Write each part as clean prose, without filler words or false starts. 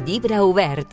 Llibre obert.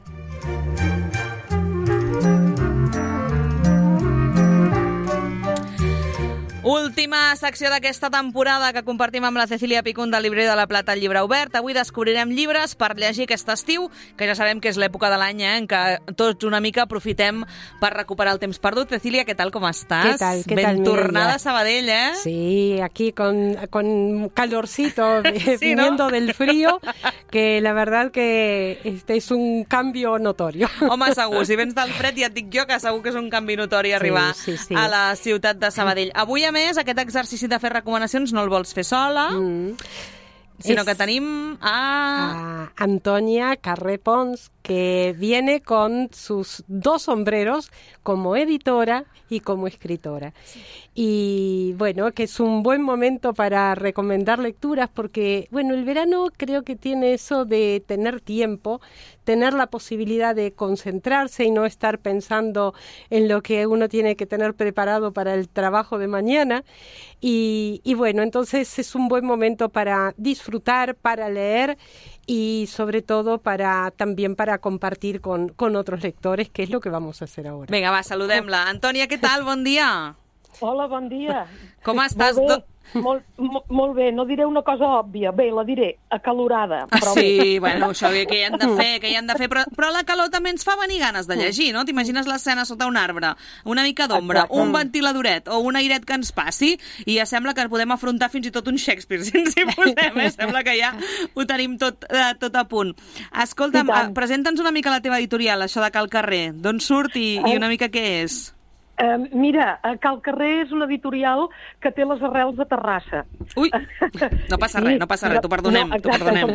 Última secció d'aquesta temporada que compartim amb la Cecília Picún del Llibrer de la Plata, el Llibre Obert. Avui descobrirem llibres per llegir aquest estiu, que ja sabem que és l'època de l'any en què tots una mica aprofitem per recuperar el temps perdut. Cecília, què tal, com estàs? ¿Qué tal, Ben tornada a Sabadell, ¿eh? Sí, aquí con calorcito, sí, viniendo, ¿no?, del frío, que la verdad que este es un cambio notorio. Home, segur, si vens del fred ja et dic jo que segur que és un canvi notori arribar sí. a la ciutat de Sabadell. Avui, a més, aquest exercici de fer recomanacions no el vols fer sola, sinó que tenim a Antonia Carré Pons, que viene con sus dos sombreros como editora y como escritora. Y bueno, que es un buen momento para recomendar lecturas porque, bueno, el verano creo que tiene eso de tener tiempo, tener la posibilidad de concentrarse y no estar pensando en lo que uno tiene que tener preparado para el trabajo de mañana. Y bueno, entonces es un buen momento para disfrutar, para leer y sobre todo también para compartir con otros lectores, que es lo que vamos a hacer ahora. Vinga, va, saludem-la. Antònia, què tal? Bon dia. Hola, bon dia. Com estàs? Molt bé, no diré una cosa òbvia. Bé, la diré, acalorada. Però sí, bueno, això que hi han de fer, però la calor també ens fa venir ganes de llegir, no? T'imagines l'escena sota un arbre, una mica d'ombra, un ventiladoret o un airet que ens passi i ja sembla que podem afrontar fins i tot un Shakespeare, si ens hi posem, sembla que ja ho tenim tot a punt. Escolta'm, presenta'ns una mica la teva editorial, això de Cal Carrer. D'on surt i una mica què és? Mira, Cal Carrer és una editorial que té les arrels de Terrassa. Ui, no passa res, t'ho perdonem, t'ho perdonem.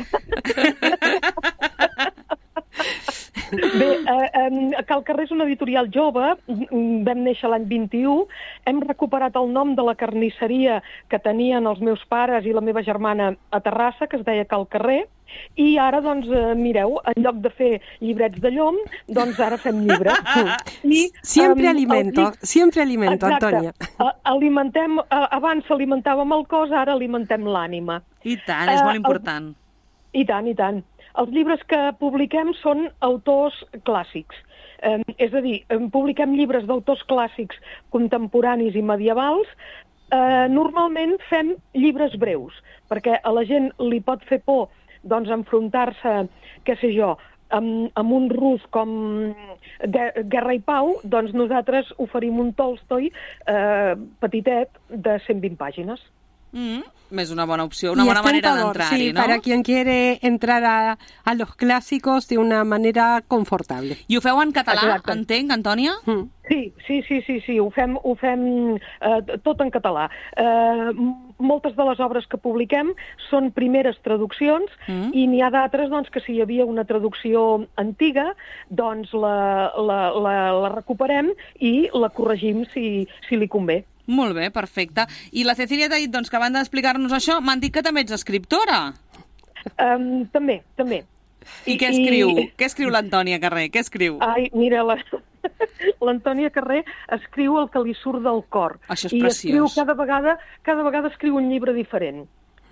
Bé, Cal Carrer és una editorial jove, vam néixer l'any 21, hem recuperat el nom de la carnisseria que tenien els meus pares i la meva germana a Terrassa, que es deia Cal Carrer, i ara, doncs, mireu, en lloc de fer llibrets de llom, doncs ara fem llibres. Siempre alimento, exacte, Antònia. Abans s'alimentàvem el cos, ara alimentem l'ànima. I tant, és molt important. I tant. Els llibres que publiquem són autors clàssics. És a dir, publiquem llibres d'autors clàssics contemporanis i medievals. Normalment fem llibres breus, perquè a la gent li pot fer por doncs enfrontar-se, què sé jo, amb un rus com Guerra i Pau, doncs nosaltres oferim un Tolstoi petitet de 120 pàgines. És una bona opció, una bona manera d'entrar-hi, sí, ¿no? Para quien quiere entrar a los clásicos de una manera confortable. I ho feu en català, entenc, Antònia? Sí, ho fem tot en català. Moltes de les obres que publiquem són primeres traduccions i n'hi ha d'altres doncs, que si hi havia una traducció antiga, doncs la recuperem i la corregim si li convé. Molt bé, perfecte. I la Cecília t'ha dit doncs, que a banda d'explicar-nos això, m'han dit que també ets escriptora. També. I què escriu? Què escriu l'Antònia Carré? Què escriu? Ai, mira, l'Antònia Carré escriu el que li surt del cor. Això és preciós. I escriu cada vegada escriu un llibre diferent.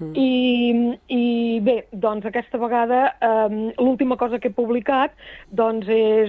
I bé, doncs aquesta vegada l'última cosa que he publicat doncs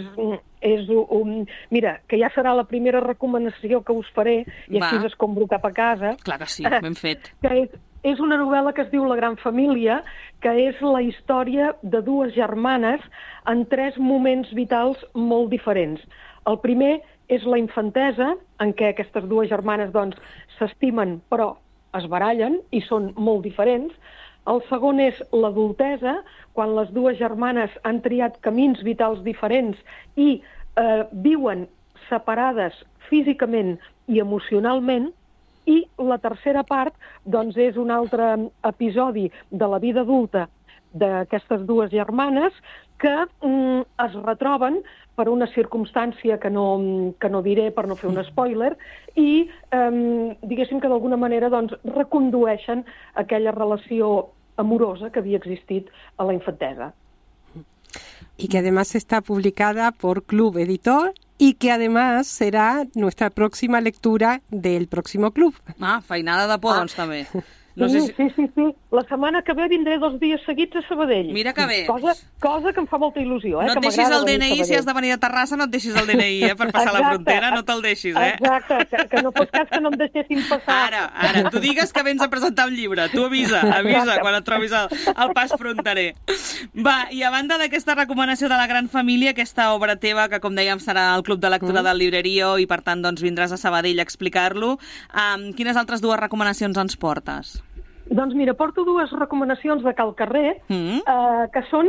mira, que ja serà la primera recomanació que us faré i així us escombro cap a casa. Clar que sí, ben fet. Que és una novel·la que es diu La gran família, que és la història de dues germanes en tres moments vitals molt diferents. El primer és la infantesa, en què aquestes dues germanes doncs s'estimen però es barallen i són molt diferents. El segon és l'adultesa, quan les dues germanes han triat camins vitals diferents i viuen separades físicament i emocionalment. I la tercera part doncs, és un altre episodi de la vida adulta d'aquestes dues germanes que es retroben per una circumstància que no diré per no fer un spoiler i diguéssim que d'alguna manera doncs, recondueixen aquella relació amorosa que havia existit a la infantesa. Y que además está publicada por Club Editor y que además será nuestra próxima lectura del próximo club. Feinada de por, doncs també. No sé si... Sí. La setmana que ve vindré 2 dies seguits a Sabadell. Mira que bé. Cosa que em fa molta il·lusió. No et deixis el DNI, si has de venir a Terrassa, no et deixis el DNI, per passar la frontera, no te'l deixis, Exacte, que no fos cas que no em deixessin passar. Ara, tu digues que vens a presentar un llibre, tu avisa quan et trobis al pas fronterer. Va, i a banda d'aquesta recomanació de La gran família, aquesta obra teva, que com dèiem serà al Club de Lectura del Librerio, i per tant doncs, vindràs a Sabadell a explicar-lo, quines altres 2 recomanacions ens portes? Doncs mira, porto 2 recomanacions de Cal Carrer, que són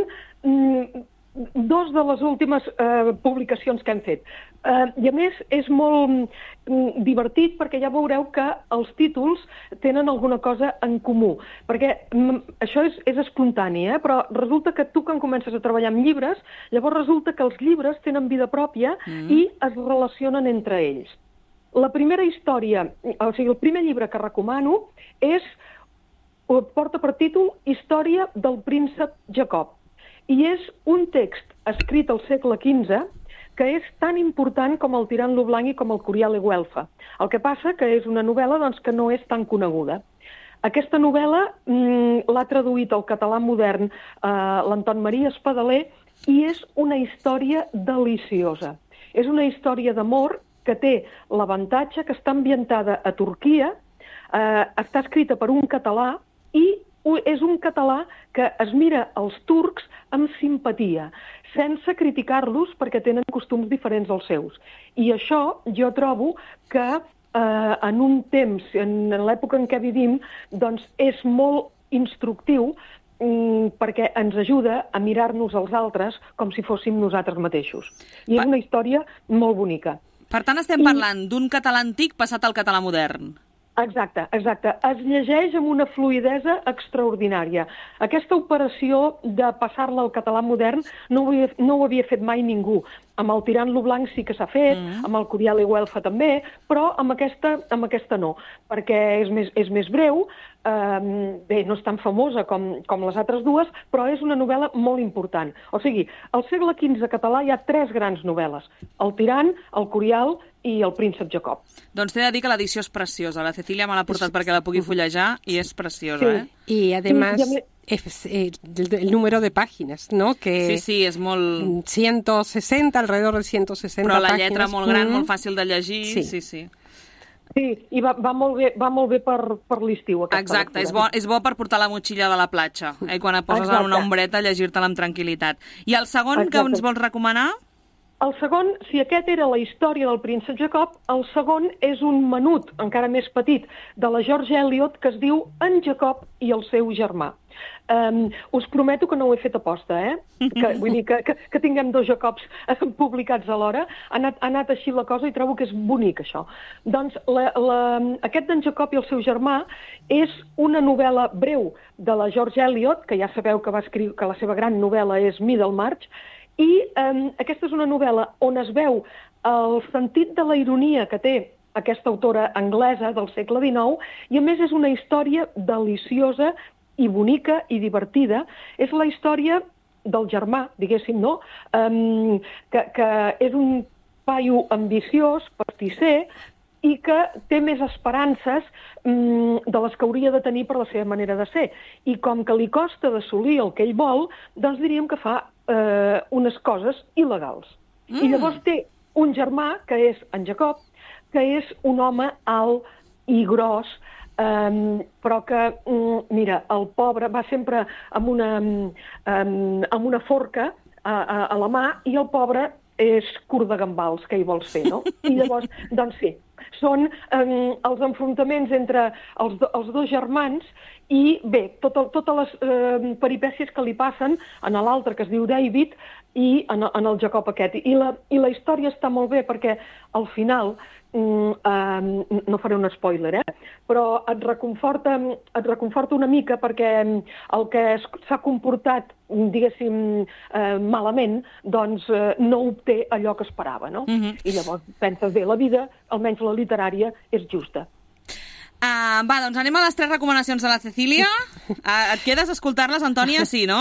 2 de les últimes publicacions que hem fet. I a més és molt divertit perquè ja veureu que els títols tenen alguna cosa en comú. Perquè això és espontani, però resulta que tu quan comences a treballar amb llibres, llavors resulta que els llibres tenen vida pròpia i es relacionen entre ells. La primera història, o sigui, el primer llibre que recomano porta per títol Història del príncep Jacob. I és un text escrit al segle XV que és tan important com el Tirant lo Blanc i com el Curial i Güelfa. El que passa que és una novel·la doncs, que no és tan coneguda. Aquesta novel·la l'ha traduït al català modern l'Anton Maria Espadaler i és una història deliciosa. És una història d'amor que té l'avantatge que està ambientada a Turquia, està escrita per un català i és un català que es mira els turcs amb simpatia, sense criticar-los perquè tenen costums diferents als seus. I això jo trobo que en un temps, en l'època en què vivim, doncs és molt instructiu perquè ens ajuda a mirar-nos els altres com si fóssim nosaltres mateixos. I és una història molt bonica. Per tant, estem parlant d'un català antic passat al català modern. Exacte. Es llegeix amb una fluïdesa extraordinària. Aquesta operació de passar-la al català modern no ho havia fet mai ningú. Amb el Tirant lo Blanc sí que s'ha fet, amb el Curial i Güelfa també, però amb aquesta no, perquè és més breu, bé, no és tan famosa com les altres 2, però és una novel·la molt important. O sigui, al segle XV català hi ha 3 grans novel·les, el Tirant, el Curial i el príncep Jacob. Doncs t'he de dir que l'edició és preciosa. La Cecília me l'ha portat perquè la pugui fullejar i és preciosa, Y además el número de páginas, ¿no? Que sí, és molt... 160, alrededor de 160 Però la páginas. lletra molt gran, molt fàcil de llegir. Sí. Sí, i va molt bé per l'estiu, aquesta Exacte, lectura. és bo per portar la motxilla de la platja, quan et poses en una ombreta a llegir-te-la amb tranquil·litat. I el segon que ens vols recomanar? El segon, si aquest era la història del príncep Jacob, el segon és un menut, encara més petit, de la George Eliot, que es diu En Jacob i el seu germà. Us prometo que no ho he fet aposta, vull dir que tinguem 2 Jacobs publicats alhora. Ha anat així la cosa i trobo que és bonic, això. Doncs aquest d'en Jacob i el seu germà és una novel·la breu de la George Eliot, que ja sabeu que va escriure que la seva gran novel·la és Middlemarch, i aquesta és una novel·la on es veu el sentit de la ironia que té aquesta autora anglesa del segle XIX i, a més, és una història deliciosa i bonica i divertida. És la història del germà, diguéssim, no? Que és un paio ambiciós, pastisser, i que té més esperances de les que hauria de tenir per la seva manera de ser. I com que li costa d'assolir el que ell vol, doncs diríem que fa unes coses il·legals. I llavors té un germà, que és en Jacob, que és un home alt i gros, però que, mira, el pobre va sempre amb una forca a la mà i el pobre és curt de gambals, que hi vols fer, no? I llavors, doncs sí, són els enfrontaments entre els 2 germans i, bé, totes les peripècies que li passen a l'altre, que es diu David, i en el Jacob aquest. I la història està molt bé perquè al final, no faré un spoiler, però et reconforta una mica perquè el que s'ha comportat, diguéssim, malament, doncs no obté allò que esperava, no? I llavors penses, bé, la vida, almenys la literària, és justa. Va, doncs anem a les 3 recomanacions de la Cecília. Et quedes a escoltar-les, Antònia? Sí, no?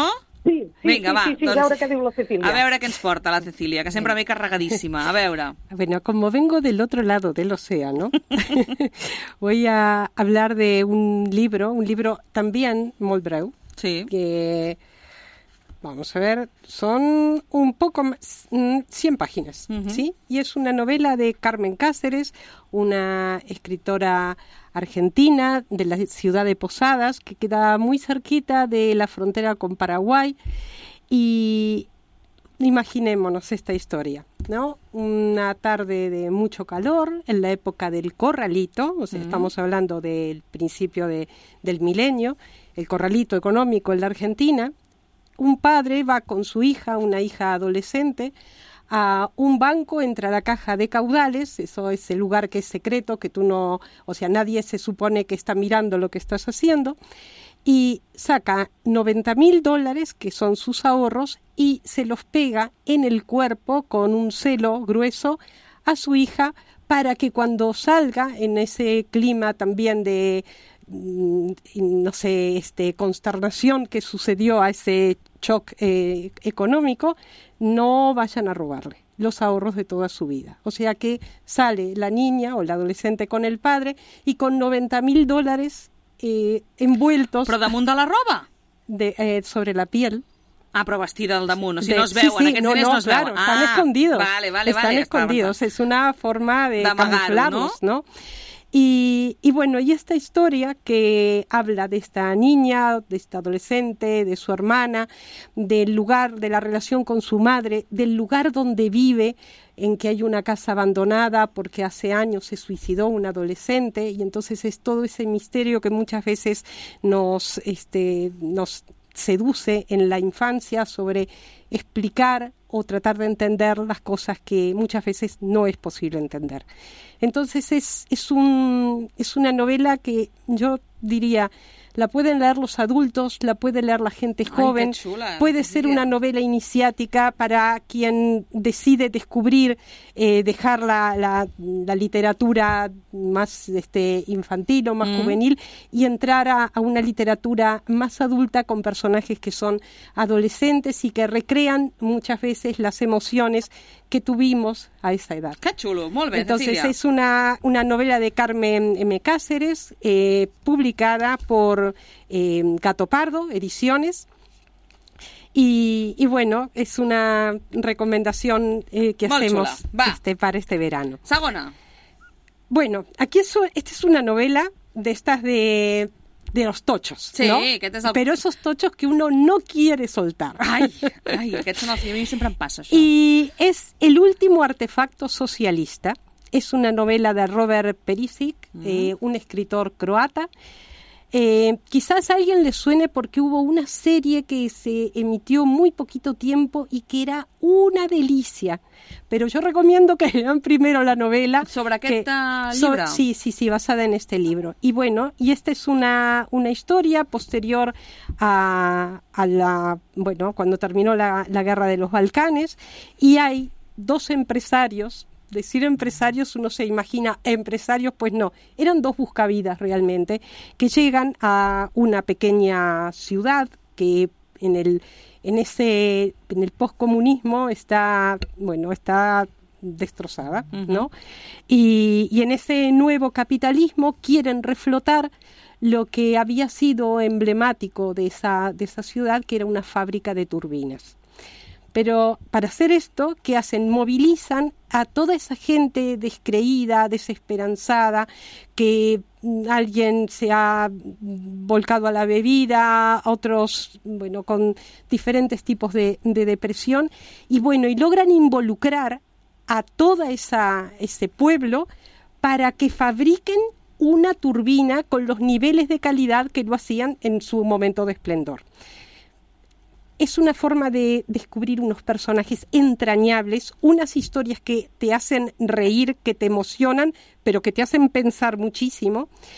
Vinga, va, sí, a veure què diu la Cecília. A veure què ens porta la Cecília, que sempre ve carregadíssima. A veure. Bueno, como vengo del otro lado del océano, voy a hablar de un libro también molt breu, Sí. que, vamos a ver, son un poco más, 100 páginas, ¿sí? Y es una novela de Carmen Cáceres, una escritora argentina de la ciudad de Posadas, que queda muy cerquita de la frontera con Paraguay. Y imaginémonos esta historia, ¿no? Una tarde de mucho calor, en la época del corralito, o sea, estamos hablando del principio del milenio, el corralito económico en la Argentina. Un padre va con su hija, una hija adolescente, a un banco, entra a la caja de caudales, eso es el lugar que es secreto, que tú no, o sea, nadie se supone que está mirando lo que estás haciendo, y saca $90,000, que son sus ahorros, y se los pega en el cuerpo con un celo grueso a su hija para que cuando salga en ese clima también de, no sé, consternación que sucedió a ese shock económico, no vayan a robarle los ahorros de toda su vida. O sea que sale la niña o la adolescente con el padre y con $90,000 envueltos... Però damunt de la roba? Sobre la piel. Ah, però vestida al damunt, o sigui, no es veuen, sí, aquests diners no es claro, veuen. Están escondidos. Vale, están escondidos, es una forma de camuflarlos, ¿no? Y bueno, y esta historia que habla de esta niña, de esta adolescente, de su hermana, del lugar, de la relación con su madre, del lugar donde vive, en que hay una casa abandonada porque hace años se suicidó un adolescente, y entonces es todo ese misterio que muchas veces nos seduce en la infancia sobre explicar o tratar de entender las cosas que muchas veces no es posible entender. Entonces es una novela que yo diría, la pueden leer los adultos, la puede leer la gente joven. Ay, qué chula, puede ser una novela iniciática para quien decide descubrir, dejar la literatura más infantil o más juvenil y entrar a una literatura más adulta con personajes que son adolescentes y que recrean muchas veces las emociones que tuvimos a esa edad. ¡Qué chulo! Molt bé, Entonces Cecilia. es una novela de Carmen M. Cáceres, publicada por Gato Pardo Ediciones. Y bueno, es una recomendación que Molt hacemos chula. Va. para este verano. Segona. Bueno, aquí esta es una novela de estas de los tochos, Sí, ¿no? aquest és el... Pero esos tochos que uno no quiere soltar. Ai, aquests són els que a mi sempre em passa, això. Y es El último artefacto socialista. Es una novela de Robert Perisic, un escritor croata. Quizás a alguien le suene porque hubo una serie que se emitió muy poquito tiempo y que era una delicia. Pero yo recomiendo que lean primero la novela. ¿Sobre aquest llibre? Sí, basada en este libro. Y bueno, y esta es una historia posterior a cuando terminó la guerra de los Balcanes, y hay dos empresarios. Decir empresarios, uno se imagina empresarios, pues no, eran dos buscavidas realmente, que llegan a una pequeña ciudad que en el poscomunismo está destrozada, ¿no? Y en ese nuevo capitalismo quieren reflotar lo que había sido emblemático de esa ciudad, que era una fábrica de turbinas. Pero para hacer esto, ¿qué hacen? Movilizan a toda esa gente descreída, desesperanzada, que alguien se ha volcado a la bebida, otros, con diferentes tipos de depresión, y logran involucrar a toda ese pueblo para que fabriquen una turbina con los niveles de calidad que lo hacían en su momento de esplendor. Es una forma de descubrir unos personajes entrañables, unas historias que te hacen reír, que te emocionan, pero que te hacen pensar muchísimo.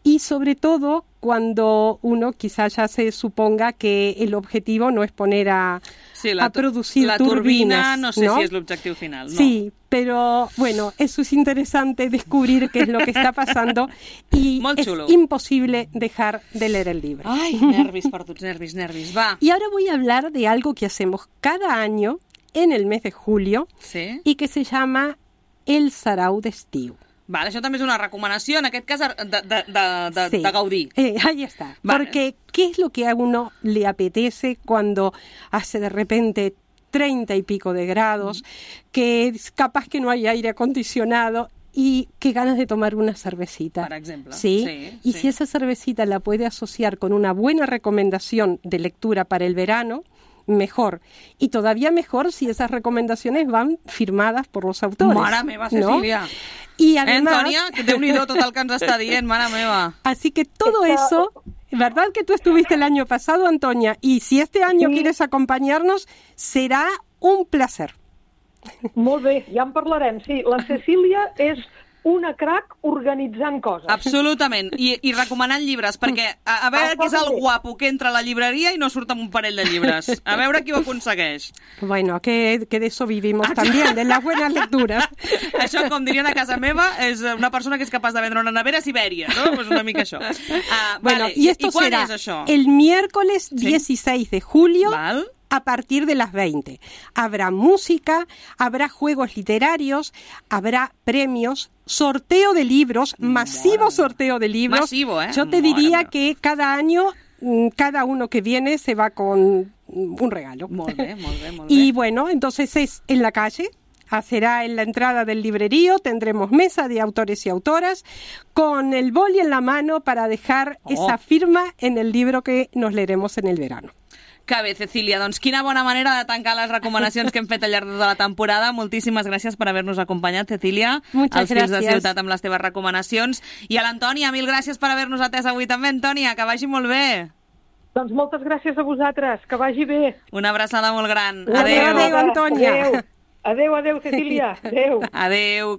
y sobre todo cuando uno quizás ya se suponga que el objetivo no es poner a producir la turbinas, turbina, no sé si es l'objectiu final. No. Sí, pero bueno, eso es interesante descubrir qué es lo que está pasando y es imposible dejar de leer el libro. Ay, nervis per tots, nervis, va. Y ahora voy a hablar de algo que hacemos cada año en el mes de julio y que se llama el Sarau d'Estiu. Vale, això també és una recomanació, en aquest cas, de gaudir. Ahí está. Vale. Porque, ¿qué es lo que a uno le apetece cuando hace de repente 30 y pico de grados, que es capaz que no hay aire acondicionado y qué ganas de tomar una cervecita? Por ejemplo. ¿Sí? Y si esa cervecita la puede asociar con una buena recomendación de lectura para el verano, mejor. Y todavía mejor si esas recomendaciones van firmadas por los autores. Mare meva, Cecília. ¿No? Y además... Antònia, que Déu-n'hi-do tot el que ens està dient, mare meva. Así que todo eso, ¿verdad que tú estuviste el año pasado, Antonia? Y si este año quieres acompañarnos, será un placer. Molt bé, ja en parlarem. Sí, la Cecília és una crac organitzant coses. Absolutament, i recomanant llibres, perquè a veure qui és el guapo que entra a la llibreria i no surt amb un parell de llibres. A veure qui ho aconsegueix. Bueno, que de eso vivimos también, de las buenas lecturas. Això, com dirien a casa meva, és una persona que és capaç de vendre una nevera a Sibèria, no? Pues una mica això. Bueno, vale. y esto será el miércoles 16 de julio. Val. A partir de las 20. Habrá música, habrá juegos literarios, habrá premios, sorteo de libros, masivo sorteo de libros. Masivo, ¿eh? Yo te diría que cada año, cada uno que viene se va con un regalo. Molt bé, molt bé, molt bé. Y bueno, entonces es en la calle. Será en la entrada del librerío, tendremos mesa de autores y autoras con el boli en la mano para dejar esa firma en el libro que nos leeremos en el verano. Que bé, Cecília. Doncs quina bona manera de tancar les recomanacions que hem fet al llarg de la temporada. Moltíssimes gràcies per haver-nos acompanyat, Cecília. Muchas als Fils de gracias. Ciutat amb les teves recomanacions. I a l'Antònia, mil gràcies per haver-nos atès avui també, Antònia. Que vagi molt bé. Doncs moltes gràcies a vosaltres. Que vagi bé. Una abraçada molt gran. Adéu, Antònia. Adéu, Cecília. Adéu. Adéu.